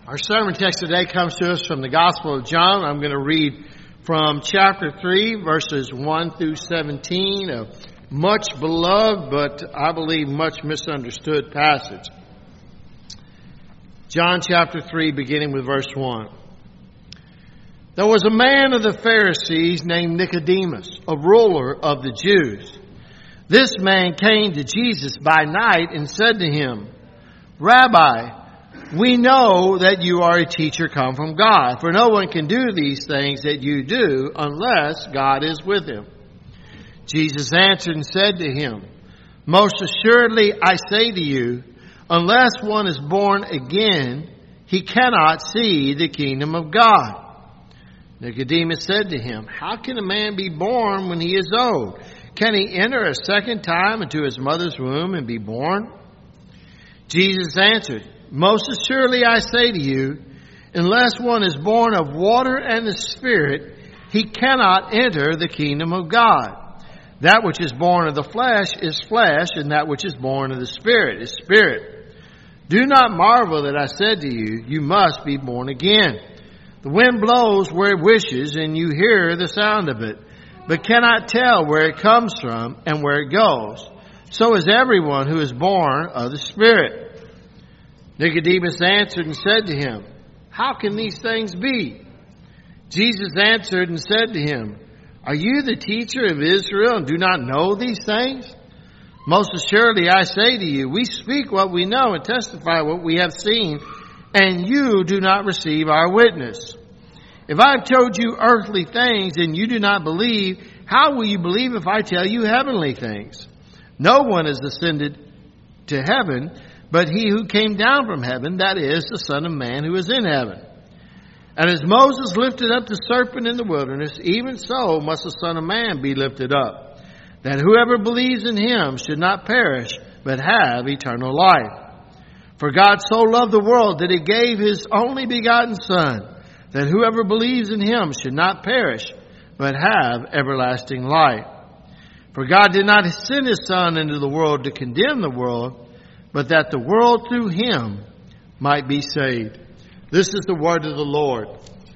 Our sermon text today comes to us from the Gospel of John. I'm going to read from chapter 3, verses 1 through 17, a much beloved, but I believe much misunderstood passage. John chapter 3, beginning with verse 1. There was a man of the Pharisees named Nicodemus, a ruler of the Jews. This man came to Jesus by night and said to him, "Rabbi, we know that you are a teacher come from God, for no one can do these things that you do unless God is with him." Jesus answered and said to him, "Most assuredly I say to you, unless one is born again, he cannot see the kingdom of God." Nicodemus said to him, "How can a man be born when he is old? Can he enter a second time into his mother's womb and be born?" Jesus answered, "Most assuredly I say to you, unless one is born of water and the Spirit, he cannot enter the kingdom of God. That which is born of the flesh is flesh, and that which is born of the Spirit is spirit. Do not marvel that I said to you, you must be born again. The wind blows where it wishes, and you hear the sound of it, but cannot tell where it comes from and where it goes. So is everyone who is born of the Spirit." Nicodemus answered and said to him, "How can these things be?" Jesus answered and said to him, "Are you the teacher of Israel and do not know these things? Most assuredly I say to you, we speak what we know and testify what we have seen, and you do not receive our witness. If I have told you earthly things and you do not believe, how will you believe if I tell you heavenly things? No one has ascended to heaven but he who came down from heaven, that is, the Son of Man who is in heaven. And as Moses lifted up the serpent in the wilderness, even so must the Son of Man be lifted up, that whoever believes in him should not perish, but have eternal life. For God so loved the world that he gave his only begotten Son, that whoever believes in him should not perish, but have everlasting life. For God did not send his Son into the world to condemn the world, but that the world through him might be saved. This is the word of the Lord.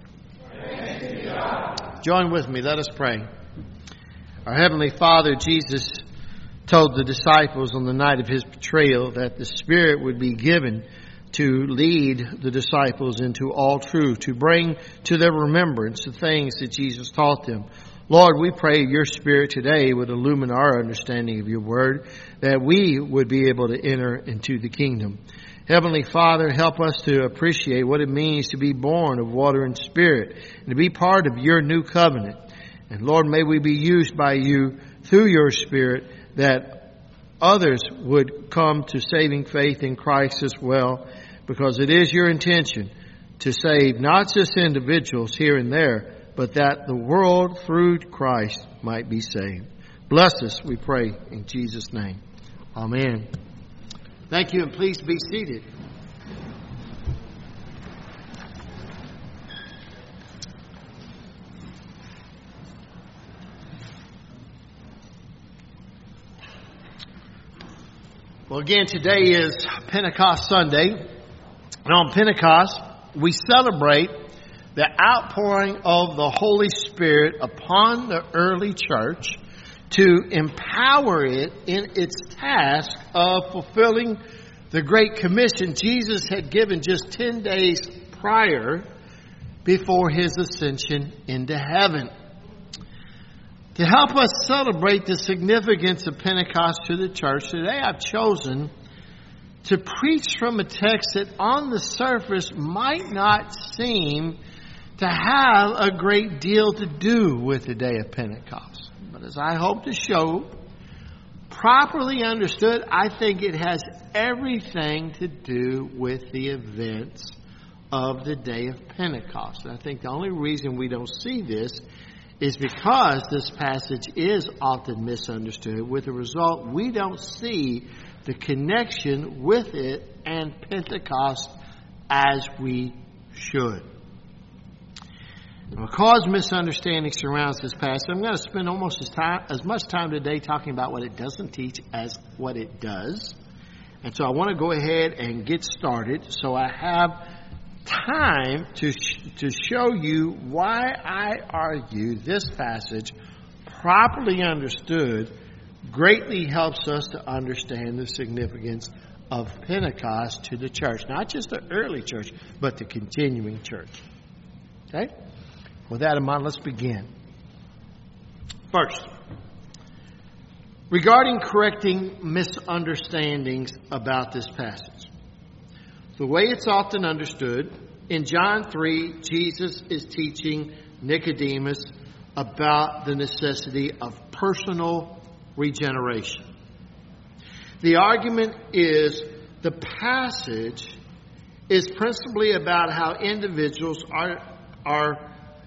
Thanks be to God. Join with me. Let us pray. Our Heavenly Father, Jesus told the disciples on the night of his betrayal that the Spirit would be given to lead the disciples into all truth, to bring to their remembrance the things that Jesus taught them. Lord, we pray your Spirit today would illumine our understanding of your word, that we would be able to enter into the kingdom. Heavenly Father, help us to appreciate what it means to be born of water and Spirit and to be part of your new covenant. And Lord, may we be used by you through your Spirit that others would come to saving faith in Christ as well, because it is your intention to save not just individuals here and there, but that the world through Christ might be saved. Bless us, we pray, in Jesus' name. Amen. Thank you, and please be seated. Well, again, today is Pentecost Sunday, and on Pentecost, we celebrate the outpouring of the Holy Spirit upon the early church to empower it in its task of fulfilling the Great Commission Jesus had given just 10 days prior before his ascension into heaven. To help us celebrate the significance of Pentecost to the church, today I've chosen to preach from a text that on the surface might not seem to have a great deal to do with the day of Pentecost. But as I hope to show, properly understood, I think it has everything to do with the events of the day of Pentecost. And I think the only reason we don't see this is because this passage is often misunderstood. With the result, we don't see the connection with it and Pentecost as we should. Because misunderstanding surrounds this passage, I'm going to spend almost as much time today talking about what it doesn't teach as what it does. And so I want to go ahead and get started so I have time to show you why I argue this passage, properly understood, greatly helps us to understand the significance of Pentecost to the church. Not just the early church, but the continuing church. Okay? With that in mind, let's begin. First, regarding correcting misunderstandings about this passage. The way it's often understood, in John 3, Jesus is teaching Nicodemus about the necessity of personal regeneration. The argument is the passage is principally about how individuals are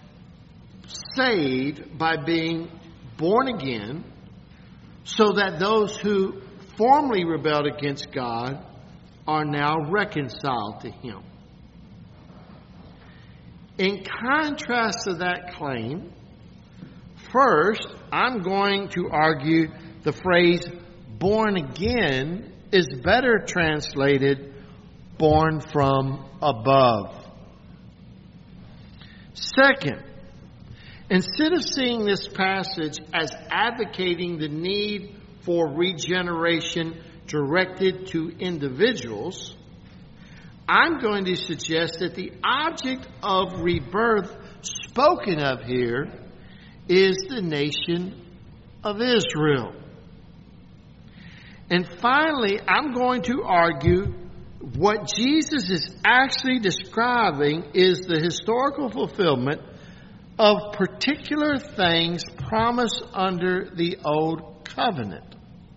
saved by being born again, so that those who formerly rebelled against God are now reconciled to Him. In contrast to that claim, first, I'm going to argue the phrase born again is better translated born from above. Second, instead of seeing this passage as advocating the need for regeneration directed to individuals, I'm going to suggest that the object of rebirth spoken of here is the nation of Israel. And finally, I'm going to argue what Jesus is actually describing is the historical fulfillment of particular things promised under the Old Covenant.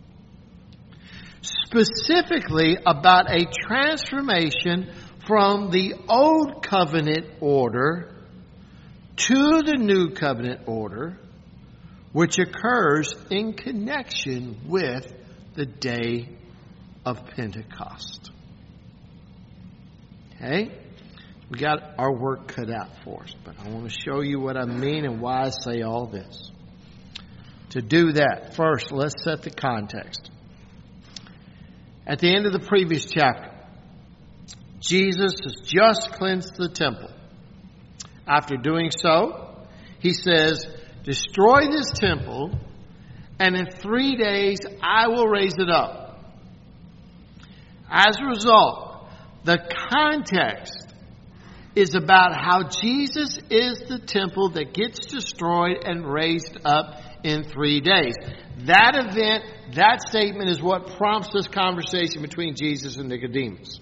Specifically about a transformation from the Old Covenant order to the New Covenant order, which occurs in connection with the day of Pentecost. Okay? We got our work cut out for us, but I want to show you what I mean and why I say all this. To do that, first, let's set the context. At the end of the previous chapter, Jesus has just cleansed the temple. After doing so, He says, destroy this temple, and in 3 days I will raise it up. As a result, the context is about how Jesus is the temple that gets destroyed and raised up in 3 days. That event, that statement is what prompts this conversation between Jesus and Nicodemus.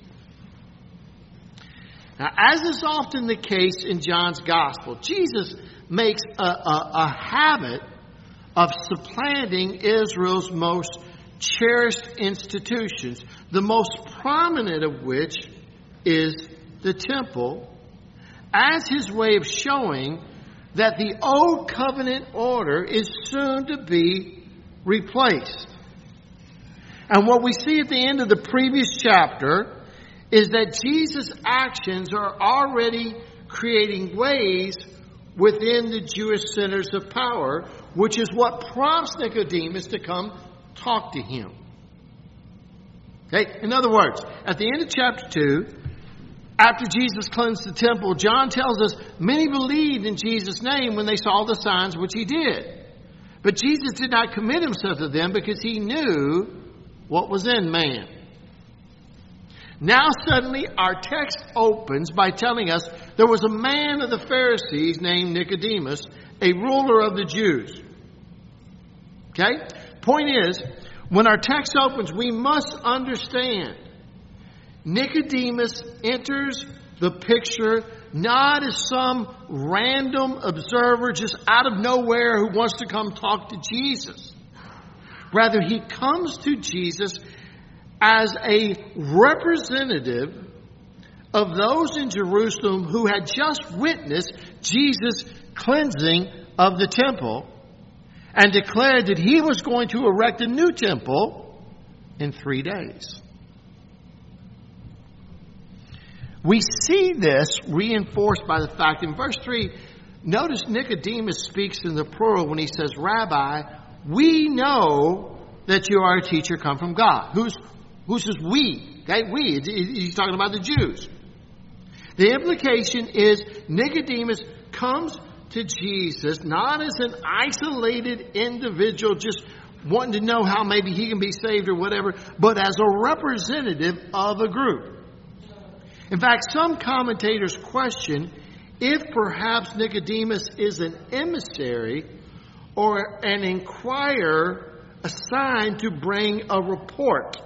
Now, as is often the case in John's Gospel, Jesus makes a habit of supplanting Israel's most cherished institutions, the most prominent of which is the temple, as his way of showing that the Old Covenant order is soon to be replaced. And what we see at the end of the previous chapter is that Jesus' actions are already creating ways within the Jewish centers of power, which is what prompts Nicodemus to come talk to him. Okay? In other words, at the end of chapter 2, after Jesus cleansed the temple, John tells us many believed in Jesus' name when they saw the signs which He did. But Jesus did not commit Himself to them because He knew what was in man. Now suddenly our text opens by telling us there was a man of the Pharisees named Nicodemus, a ruler of the Jews. Okay? Point is, when our text opens, we must understand Nicodemus enters the picture not as some random observer just out of nowhere who wants to come talk to Jesus. Rather, he comes to Jesus as a representative of those in Jerusalem who had just witnessed Jesus' cleansing of the temple and declared that he was going to erect a new temple in 3 days. We see this reinforced by the fact in verse 3, notice Nicodemus speaks in the plural when he says, Rabbi, we know that you are a teacher come from God. Who says we? Okay, we. He's talking about the Jews. The implication is Nicodemus comes to Jesus not as an isolated individual just wanting to know how maybe he can be saved or whatever, but as a representative of a group. In fact, some commentators question if perhaps Nicodemus is an emissary or an inquirer assigned to bring a report.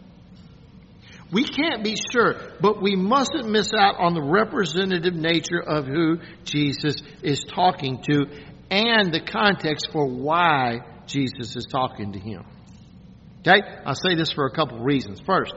We can't be sure, but we mustn't miss out on the representative nature of who Jesus is talking to and the context for why Jesus is talking to him. Okay? I'll say this for a couple of reasons. First,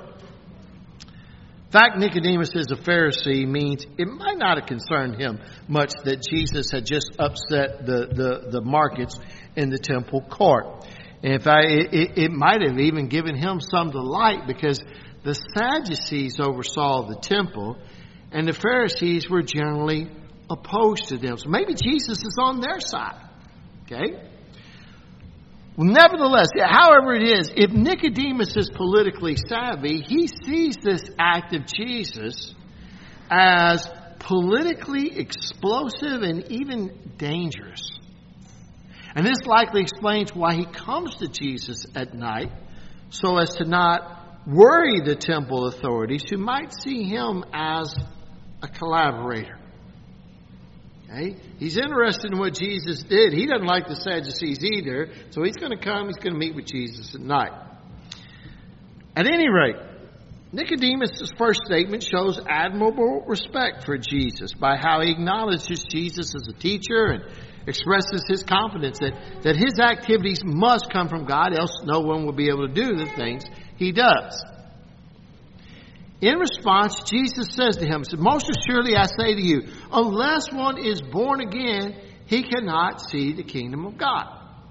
the fact Nicodemus is a Pharisee means it might not have concerned him much that Jesus had just upset the markets in the temple court. In fact, it might have even given him some delight because the Sadducees oversaw the temple and the Pharisees were generally opposed to them. So maybe Jesus is on their side. Okay? Well, nevertheless, however it is, if Nicodemus is politically savvy, he sees this act of Jesus as politically explosive and even dangerous. And this likely explains why he comes to Jesus at night, so as to not worry the temple authorities who might see him as a collaborator. Okay? He's interested in what Jesus did. He doesn't like the Sadducees either, so he's going to come, he's going to meet with Jesus at night. At any rate, Nicodemus' first statement shows admirable respect for Jesus by how he acknowledges Jesus as a teacher and expresses his confidence that his activities must come from God, else no one will be able to do the things he does. In response, Jesus says to him, "Most assuredly I say to you, unless one is born again, he cannot see the kingdom of God."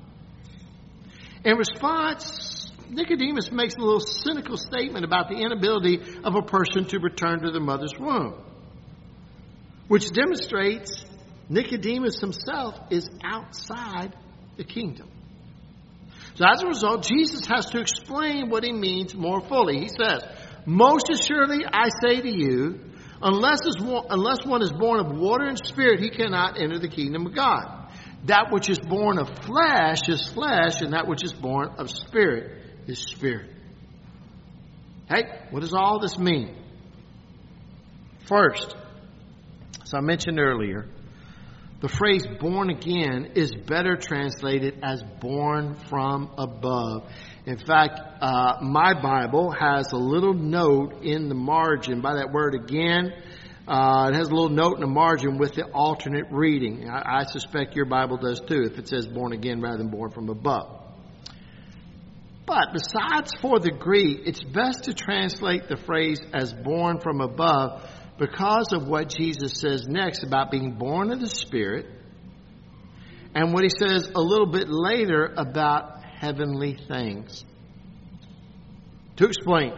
In response, Nicodemus makes a little cynical statement about the inability of a person to return to the mother's womb, which demonstrates Nicodemus himself is outside the kingdom. So as a result, Jesus has to explain what he means more fully. He says, "Most assuredly I say to you, unless one is born of water and spirit, he cannot enter the kingdom of God. That which is born of flesh is flesh, and that which is born of spirit is spirit." Hey, what does all this mean? First, as I mentioned earlier, the phrase born again is better translated as born from above. In fact, my Bible has a little note in the margin by that word again. It has a little note in the margin with the alternate reading. I suspect your Bible does too if it says born again rather than born from above. But besides for the Greek, it's best to translate the phrase as born from above because of what Jesus says next about being born of the Spirit and what he says a little bit later about heavenly things. To explain,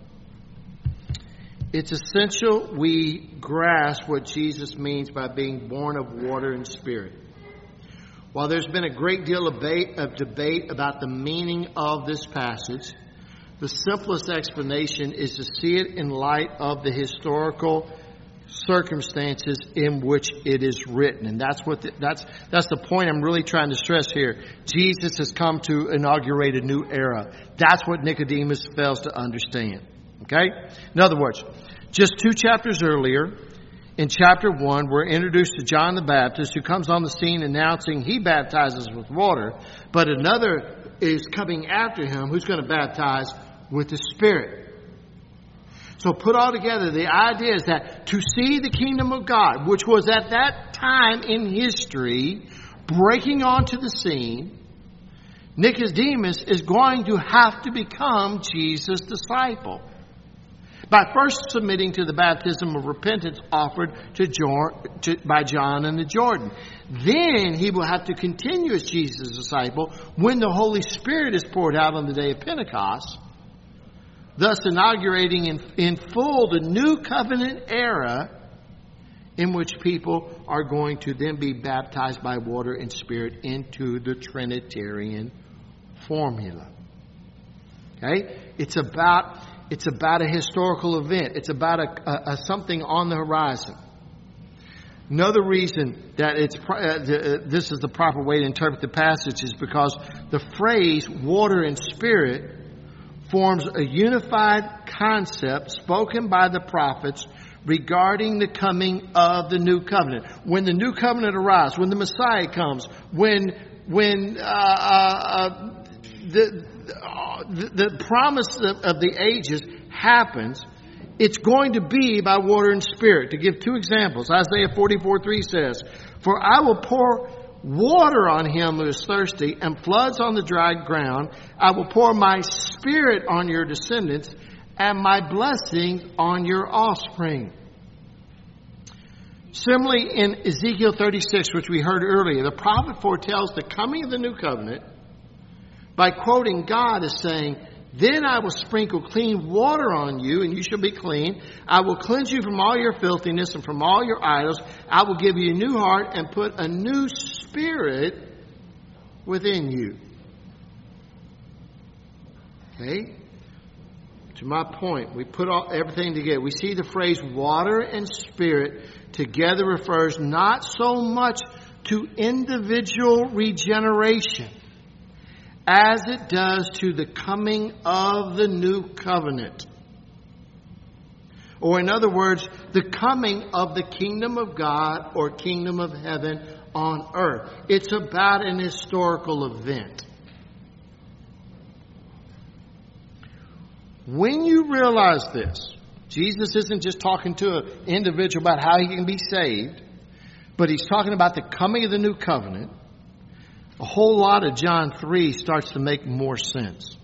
it's essential we grasp what Jesus means by being born of water and spirit. While there's been a great deal of debate about the meaning of this passage, the simplest explanation is to see it in light of the historical circumstances in which it is written. And that's the point I'm really trying to stress here. Jesus has come to inaugurate a new era. That's what Nicodemus fails to understand. Okay? In other words, just 2 chapters earlier, in chapter 1, we're introduced to John the Baptist, who comes on the scene announcing he baptizes with water, but another is coming after him who's going to baptize with the Spirit. So put all together, the idea is that to see the kingdom of God, which was at that time in history breaking onto the scene, Nicodemus is going to have to become Jesus' disciple by first submitting to the baptism of repentance offered by John in the Jordan. Then he will have to continue as Jesus' disciple when the Holy Spirit is poured out on the day of Pentecost, thus inaugurating in full the new covenant era in which people are going to then be baptized by water and spirit into the Trinitarian formula. Okay? It's about It's about a historical event. It's about a something on the horizon. Another reason that this is the proper way to interpret the passage is because the phrase water and spirit forms a unified concept spoken by the prophets regarding the coming of the new covenant. When the new covenant arrives, when the Messiah comes, when the promise of the ages happens, it's going to be by water and spirit. To give two examples, Isaiah 44:3 says, "For I will pour water on him who is thirsty and floods on the dry ground. I will pour my spirit on your descendants and my blessing on your offspring." Similarly, in Ezekiel 36, which we heard earlier, the prophet foretells the coming of the new covenant by quoting God as saying, "Then I will sprinkle clean water on you, and you shall be clean. I will cleanse you from all your filthiness and from all your idols. I will give you a new heart and put a new spirit within you." Okay? To my point, we put everything together. We see the phrase water and spirit together refers not so much to individual regeneration as it does to the coming of the new covenant. Or in other words, the coming of the kingdom of God or kingdom of heaven on earth. It's about an historical event. When you realize this, Jesus isn't just talking to an individual about how he can be saved, but he's talking about the coming of the new covenant. A whole lot of John 3 starts to make more sense.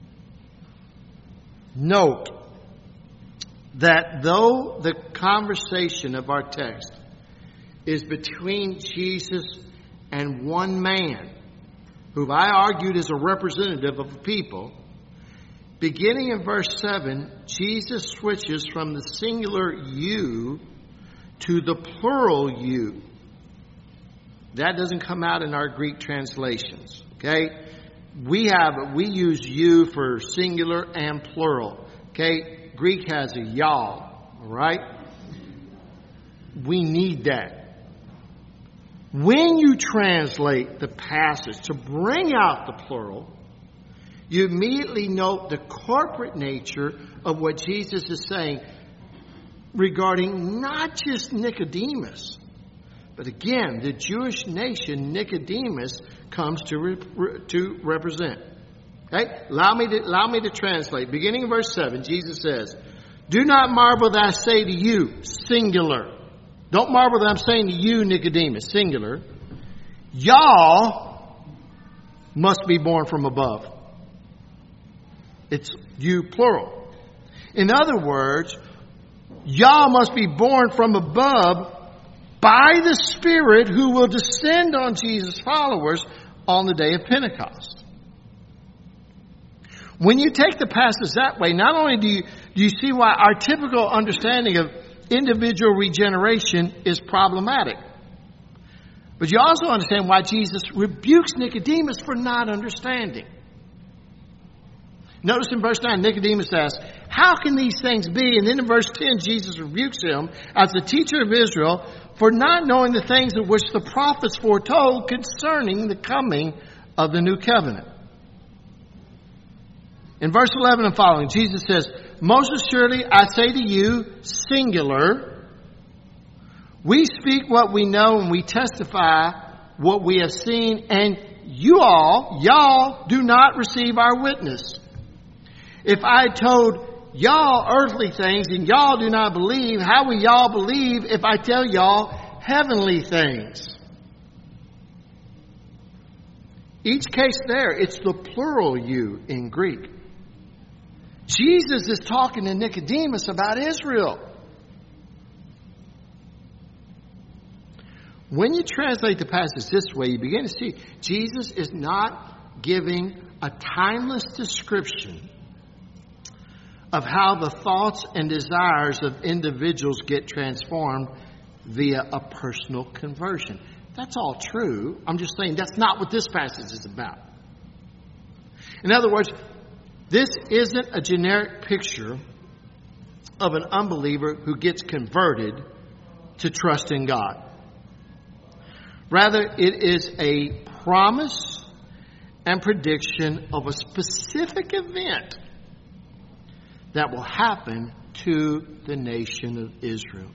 Note that though the conversation of our text is between Jesus and one man, who I argued is a representative of the people, beginning in verse 7, Jesus switches from the singular you to the plural you. That doesn't come out in our Greek translations. Okay? We use you for singular and plural. Okay? Greek has a y'all. All right? We need that. When you translate the passage to bring out the plural, you immediately note the corporate nature of what Jesus is saying regarding not just Nicodemus, but again, the Jewish nation Nicodemus comes to represent. Okay? Allow me to translate. Beginning in verse 7, Jesus says, "Do not marvel that I say to you," singular. Don't marvel that I'm saying to you, Nicodemus, singular. "Y'all must be born from above." It's you, plural. In other words, y'all must be born from above by the Spirit who will descend on Jesus' followers on the day of Pentecost. When you take the passage that way, not only do you see why our typical understanding of individual regeneration is problematic, but you also understand why Jesus rebukes Nicodemus for not understanding. Notice in verse 9, Nicodemus asks, "How can these things be?" And then in verse 10, Jesus rebukes him as the teacher of Israel for not knowing the things of which the prophets foretold concerning the coming of the new covenant. In verse 11 and following, Jesus says, "Most assuredly, I say to you," singular, "we speak what we know and we testify what we have seen, and y'all do not receive our witness. If I told y'all earthly things and y'all do not believe, how will y'all believe if I tell y'all heavenly things?" Each case there, it's the plural you in Greek. Jesus is talking to Nicodemus about Israel. When you translate the passage this way, you begin to see Jesus is not giving a timeless description of how the thoughts and desires of individuals get transformed via a personal conversion. That's all true. I'm just saying that's not what this passage is about. In other words, This isn't a generic picture of an unbeliever who gets converted to trust in God. Rather, it is a promise and prediction of a specific event that will happen to the nation of Israel.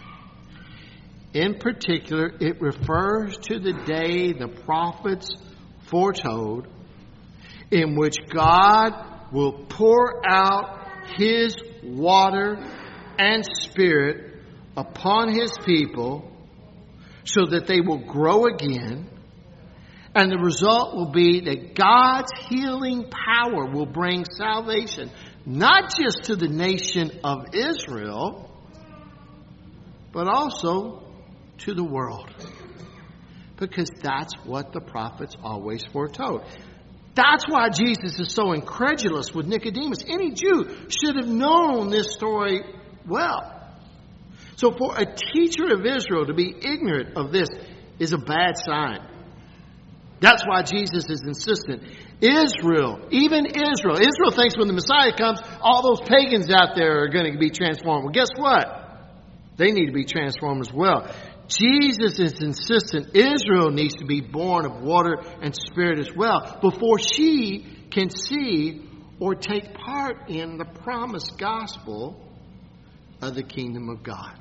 In particular, it refers to the day the prophets foretold in which God will pour out His water and Spirit upon His people so that they will grow again. And the result will be that God's healing power will bring salvation, not just to the nation of Israel, but also to the world. Because that's what the prophets always foretold. That's why Jesus is so incredulous with Nicodemus. Any Jew should have known this story well. So for a teacher of Israel to be ignorant of this is a bad sign. That's why Jesus is insistent. Israel thinks when the Messiah comes, all those pagans out there are going to be transformed. Well, guess what? They need to be transformed as well. Jesus is insistent Israel needs to be born of water and Spirit as well before she can see or take part in the promised gospel of the kingdom of God.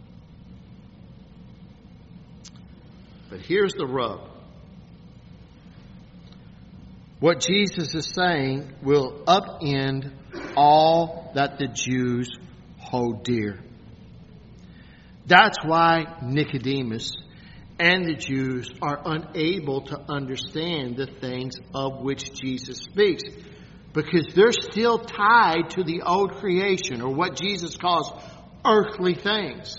But here's the rub. What Jesus is saying will upend all that the Jews hold dear. That's why Nicodemus and the Jews are unable to understand the things of which Jesus speaks, because they're still tied to the old creation, or what Jesus calls earthly things.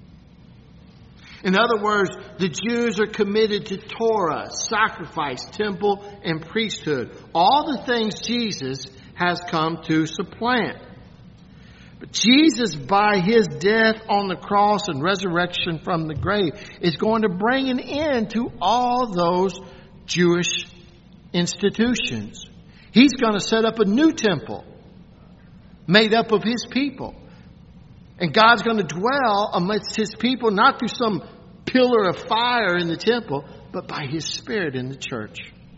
In other words, the Jews are committed to Torah, sacrifice, temple, and priesthood. All the things Jesus has come to supplant. But Jesus, by His death on the cross and resurrection from the grave, is going to bring an end to all those Jewish institutions. He's going to set up a new temple made up of His people. And God's going to dwell amidst His people, not through some pillar of fire in the temple, but by His Spirit in the church.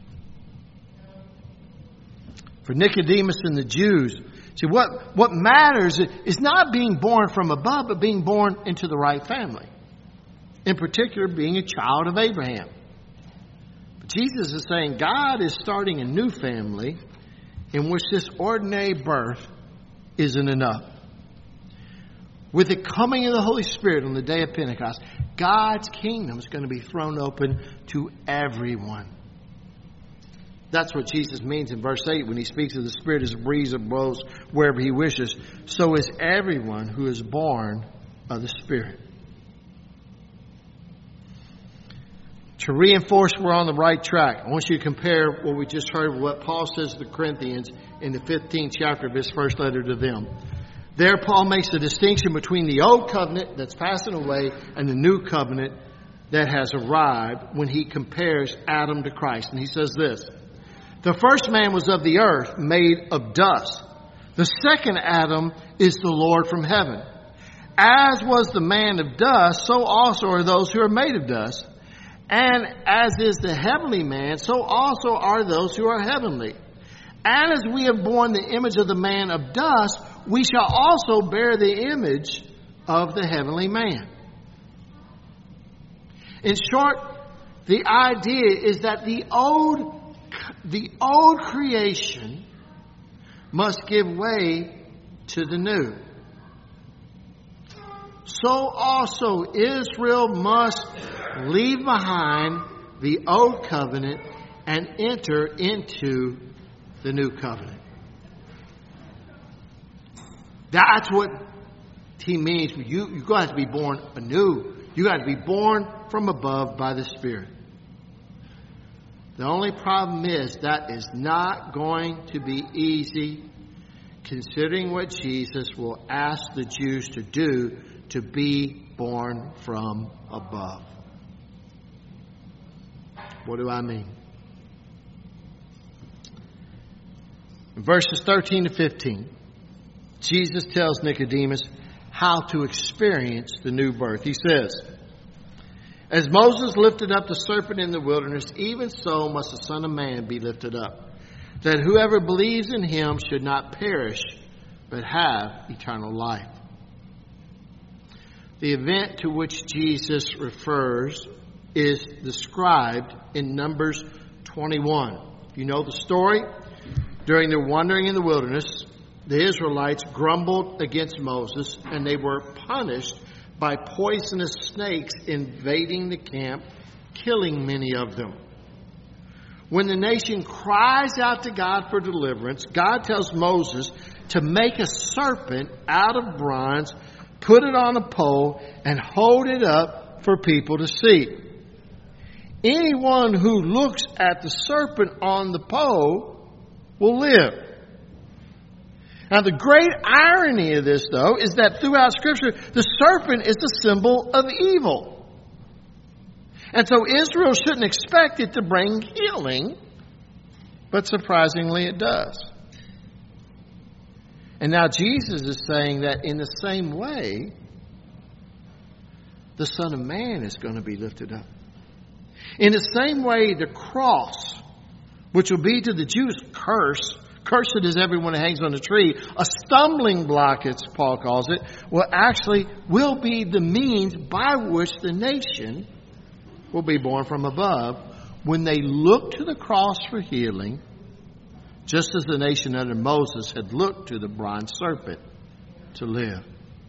For Nicodemus and the Jews, see, what matters is not being born from above, but being born into the right family. In particular, being a child of Abraham. But Jesus is saying God is starting a new family in which this ordinary birth isn't enough. With the coming of the Holy Spirit on the day of Pentecost, God's kingdom is going to be thrown open to everyone. That's what Jesus means in verse 8 when He speaks of the Spirit as a breeze that blows wherever He wishes. So is everyone who is born of the Spirit. To reinforce we're on the right track, I want you to compare what we just heard with what Paul says to the Corinthians in the 15th chapter of his first letter to them. There, Paul makes a distinction between the old covenant that's passing away and the new covenant that has arrived when he compares Adam to Christ. And he says this: the first man was of the earth, made of dust. The second Adam is the Lord from heaven. As was the man of dust, so also are those who are made of dust. And as is the heavenly man, so also are those who are heavenly. And as we have borne the image of the man of dust, we shall also bear the image of the heavenly man. In short, the idea is that the old creation must give way to the new. So also Israel must leave behind the old covenant and enter into the new covenant. That's what he means. You've got to be born anew. You've got to be born from above by the Spirit. The only problem is that is not going to be easy, considering what Jesus will ask the Jews to do to be born from above. What do I mean? In verses 13 to 15, Jesus tells Nicodemus how to experience the new birth. He says, "As Moses lifted up the serpent in the wilderness, even so must the Son of Man be lifted up, that whoever believes in him should not perish, but have eternal life." The event to which Jesus refers is described in Numbers 21. You know the story? During their wandering in the wilderness, the Israelites grumbled against Moses, and they were punished by poisonous snakes invading the camp, killing many of them. When the nation cries out to God for deliverance, God tells Moses to make a serpent out of bronze, put it on a pole, and hold it up for people to see. Anyone who looks at the serpent on the pole will live. Now, the great irony of this, though, is that throughout Scripture, the serpent is a symbol of evil. And so Israel shouldn't expect it to bring healing, but surprisingly it does. And now Jesus is saying that in the same way, the Son of Man is going to be lifted up. In the same way, the cross, which will be to the Jews cursed is everyone who hangs on the tree, a stumbling block, as Paul calls it, will be the means by which the nation will be born from above when they look to the cross for healing, just as the nation under Moses had looked to the bronze serpent to live.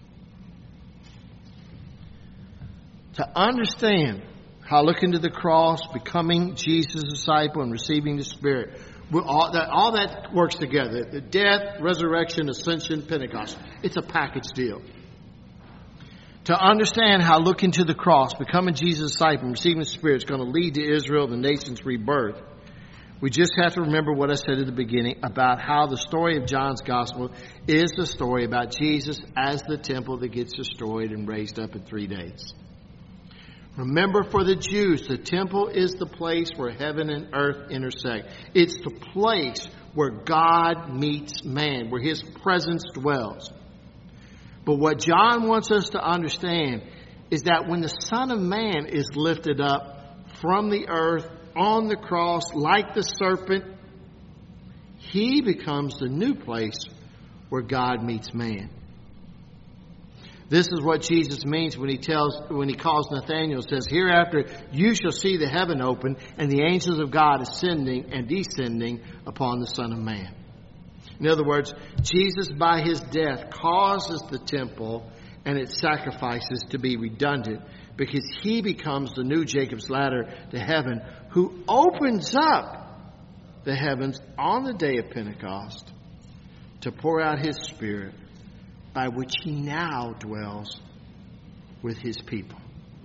To understand how looking to the cross, becoming Jesus' disciple, and receiving the Spirit, all that works together. The death, resurrection, ascension, Pentecost. It's a package deal. To understand how looking to the cross, becoming Jesus' disciple, and receiving the Spirit is going to lead to Israel, the nation's rebirth, we just have to remember what I said at the beginning about how the story of John's Gospel is the story about Jesus as the temple that gets destroyed and raised up in 3 days. Remember, for the Jews, the temple is the place where heaven and earth intersect. It's the place where God meets man, where his presence dwells. But what John wants us to understand is that when the Son of Man is lifted up from the earth on the cross like the serpent, he becomes the new place where God meets man. This is what Jesus means when he calls Nathanael, says, "Hereafter you shall see the heaven open and the angels of God ascending and descending upon the Son of Man." In other words, Jesus by his death causes the temple and its sacrifices to be redundant, because he becomes the new Jacob's ladder to heaven, who opens up the heavens on the day of Pentecost to pour out his Spirit, by which he now dwells with his people.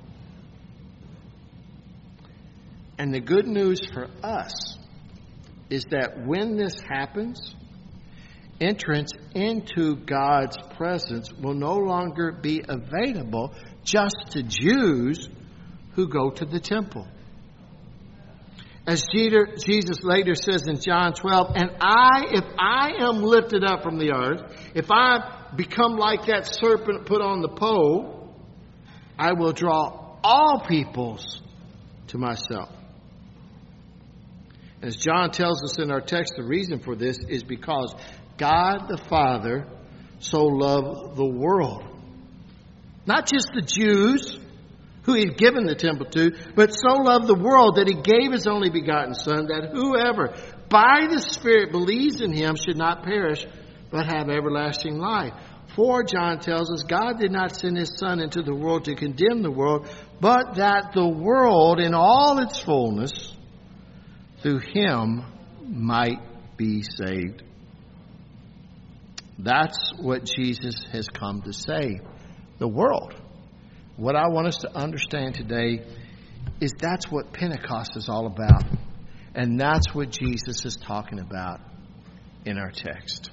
And the good news for us is that when this happens, entrance into God's presence will no longer be available just to Jews who go to the temple. As Jesus later says in John 12, if I am lifted up from the earth, if I become like that serpent put on the pole, I will draw all peoples to myself. As John tells us in our text, the reason for this is because God the Father so loved the world. Not just the Jews who he had given the temple to, but so loved the world that he gave his only begotten Son, that whoever by the Spirit believes in him should not perish, but have everlasting life. For, John tells us, God did not send his Son into the world to condemn the world, but that the world in all its fullness through him might be saved. That's what Jesus has come to save, the world. What I want us to understand today is that's what Pentecost is all about. And that's what Jesus is talking about in our text.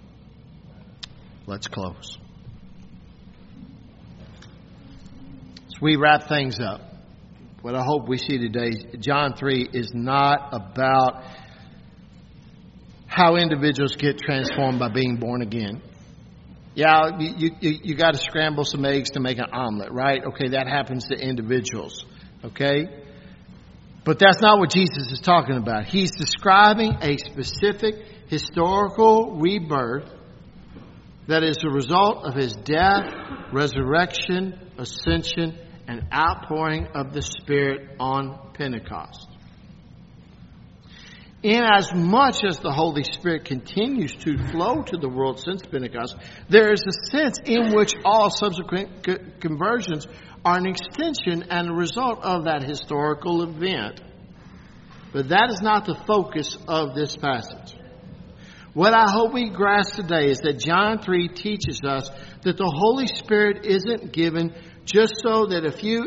Let's close. As we wrap things up, what I hope we see today, John 3 is not about how individuals get transformed by being born again. Yeah, you got to scramble some eggs to make an omelet, right? Okay, that happens to individuals, okay? But that's not what Jesus is talking about. He's describing a specific historical rebirth that is the result of his death, resurrection, ascension, and outpouring of the Spirit on Pentecost. Inasmuch as the Holy Spirit continues to flow to the world since Pentecost, there is a sense in which all subsequent conversions are an extension and a result of that historical event. But that is not the focus of this passage. What I hope we grasp today is that John 3 teaches us that the Holy Spirit isn't given just so that a few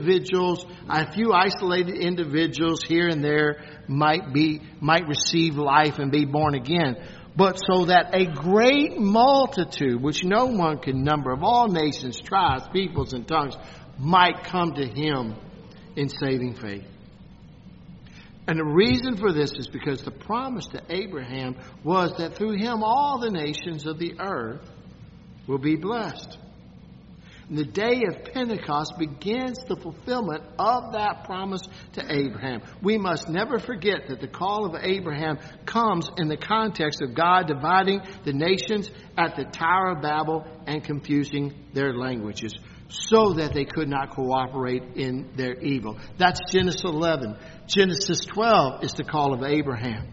isolated individuals here and there might receive life and be born again, but so that a great multitude, which no one can number, of all nations, tribes, peoples, and tongues, might come to him in saving faith. And the reason for this is because the promise to Abraham was that through him all the nations of the earth will be blessed. And the day of Pentecost begins the fulfillment of that promise to Abraham. We must never forget that the call of Abraham comes in the context of God dividing the nations at the Tower of Babel and confusing their languages so that they could not cooperate in their evil. That's Genesis 11. Genesis 12 is the call of Abraham.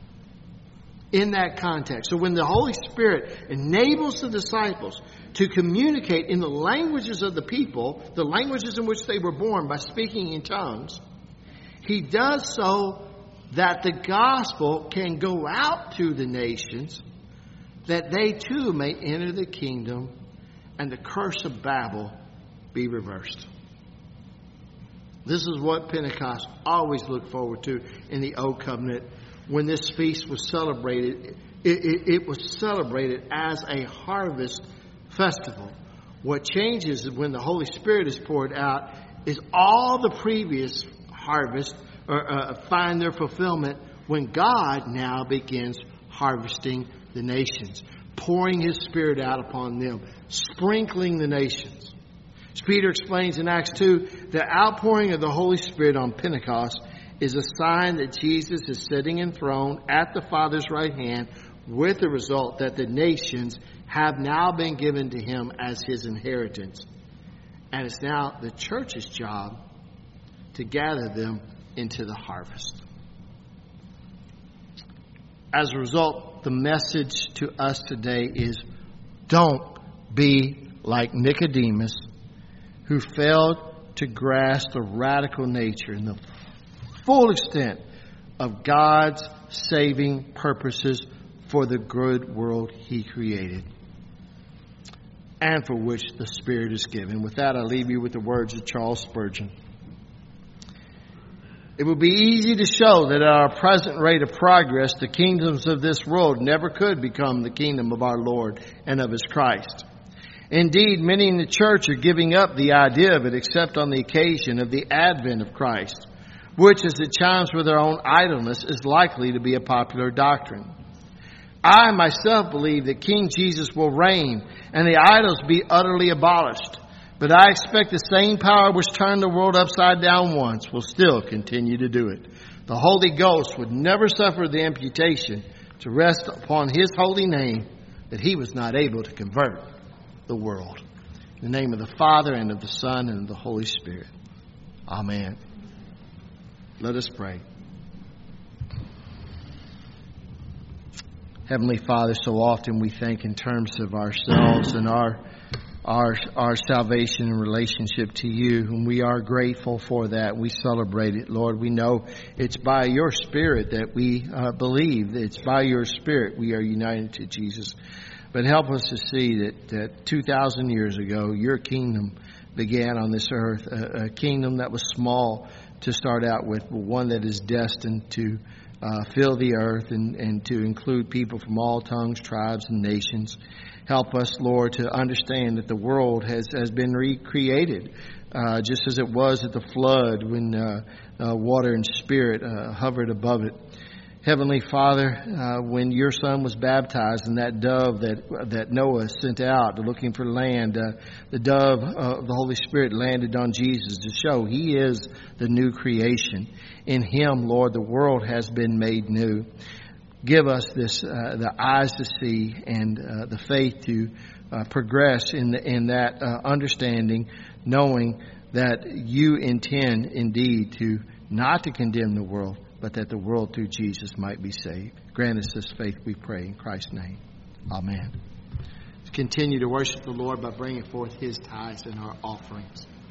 In that context. So when the Holy Spirit enables the disciples to communicate in the languages of the people, the languages in which they were born by speaking in tongues, he does so that the gospel can go out to the nations, that they too may enter the kingdom and the curse of Babel be reversed. This is what Pentecost always looked forward to in the Old Covenant. When this feast was celebrated, it was celebrated as a harvest festival. What changes when the Holy Spirit is poured out is all the previous harvests find their fulfillment when God now begins harvesting the nations, pouring his Spirit out upon them, sprinkling the nations. As Peter explains in Acts 2, the outpouring of the Holy Spirit on Pentecost is a sign that Jesus is sitting enthroned at the Father's right hand, with the result that the nations have now been given to him as his inheritance. And it's now the church's job to gather them into the harvest. As a result, the message to us today is, don't be like Nicodemus, who failed to grasp the radical nature and the full extent of God's saving purposes for the good world he created and for which the Spirit is given. With that, I leave you with the words of Charles Spurgeon. It would be easy to show that at our present rate of progress, the kingdoms of this world never could become the kingdom of our Lord and of his Christ. Indeed, many in the church are giving up the idea of it except on the occasion of the advent of Christ, which, as it chimes with their own idleness, is likely to be a popular doctrine. I myself believe that King Jesus will reign and the idols be utterly abolished. But I expect the same power which turned the world upside down once will still continue to do it. The Holy Ghost would never suffer the imputation to rest upon his holy name that he was not able to convert the world. In the name of the Father, and of the Son, and of the Holy Spirit. Amen. Let us pray. Heavenly Father, so often we think in terms of ourselves and our salvation and relationship to you, and we are grateful for that. We celebrate it, Lord. We know it's by your Spirit that we believe. It's by your Spirit we are united to Jesus. But help us to see that 2,000 years ago, your kingdom began on this earth, a kingdom that was small to start out with, but one that is destined to fill the earth and to include people from all tongues, tribes, and nations. Help us, Lord, to understand that the world has been recreated, just as it was at the flood when water and spirit hovered above it. Heavenly Father, when your Son was baptized and that dove that Noah sent out looking for land, the dove of the Holy Spirit landed on Jesus to show He is the new creation. In Him, Lord, the world has been made new. Give us the eyes to see and the faith to progress in that understanding, knowing that you intend indeed not to condemn the world, but that the world through Jesus might be saved. Grant us this faith, we pray, in Christ's name. Amen. Let's continue to worship the Lord by bringing forth His tithes and our offerings.